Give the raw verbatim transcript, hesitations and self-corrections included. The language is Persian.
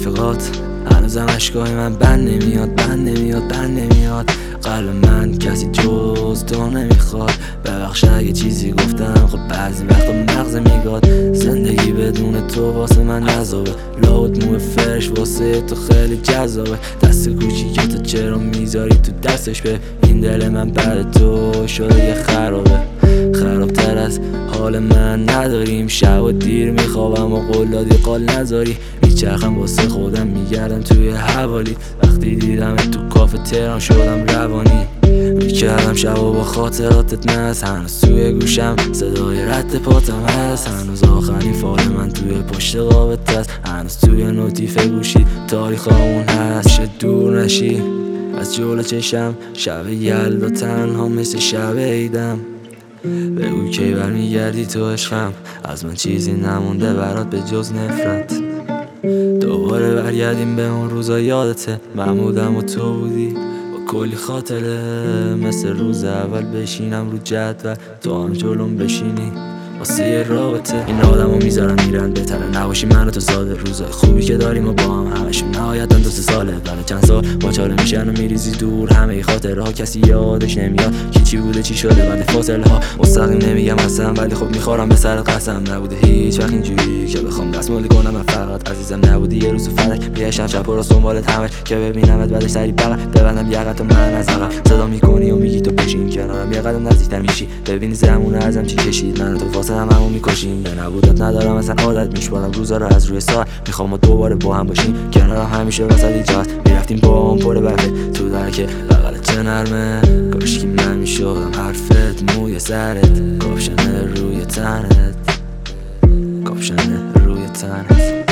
رفیقات هنوزم اشکای من بند نمیاد بند نمیاد بند نمیاد قلب من کسی جز تو نمیخواد. ببخش اگه چیزی گفتم، خب بعضی وقتا مغز میگاد. زندگی بدون تو واسه من نذابه، لابد مو فرش واسه تو خیلی جذابه. دست کوچیک تو چرا میذاری تو دستش؟ به این دل من بعد تو شده یه خرابه. خرابتر از حال من نداریم، شب و دیر میخوابم و قول دادی قال نذاری. میچرخم واسه خودم میگردم توی حوالی، وقتی دیدم تو کافه تهران شدم روانی. میکردم شبا با خاطراتت نست، هنوز توی گوشم صدای رد پاتم هست. هنوز آخرین فال من توی پشت قابت هست، هنوز توی نوتیف گوشی تاریخ همون هست. شه دور نشی از جلو چشم، شب یلدا تنها مثل شب عیدم. بگو کی برمیگردی تو عشقم، از من چیزی نمونده برات به جز نفرت. دوباره برگردیم به اون روزا، یادته من بودم و تو بودی با کلی خاطره. مثل روز اول بشینم رو جدول، تو هم جلوم بشینی واسه یه رابطه. این آدمو میذارم میرن، بهتره نباشی من و تو ساده. روزای خوبی که داریم و با هم همشون نهایتاً دو سه ساله. بعد چند سال با چاله میشن و میریزی دور همه ای خاطره ها، کسی یادش نمیاد کی چی بوده چی شده بعد فاصله ها. مستقیم نمیگم اصلا، ولی خب میخورم به سر قسم. نبوده هیچ وقت اینجوری که بخوام دستمالی کنم، من فقط عزیزم نبودی یه روز فلک. بیاشم شب و راست دنبالت همش که ببینمت بعدش سری بغل ببندم یقت و من از عقب صدا میکنی و میگی تو بشین کنارم یه قدم نزدیکتر میشی. ببینی زمونه ازم چی کشید، من تو فاصله همو میکشیم. به نبودت ندارم اصلا عادت، میشمارم روزا رو از روی ساعت. میخوام ما دوباره با هم باشیم کنارم همیشه وسط ایجاد. میرفتیم با هم پر برفت تو درکه بغل چه نرمه. کاشکی من میشدم حرفت موی سرت، کاپشن روی تنت، کاپشن روی تنت.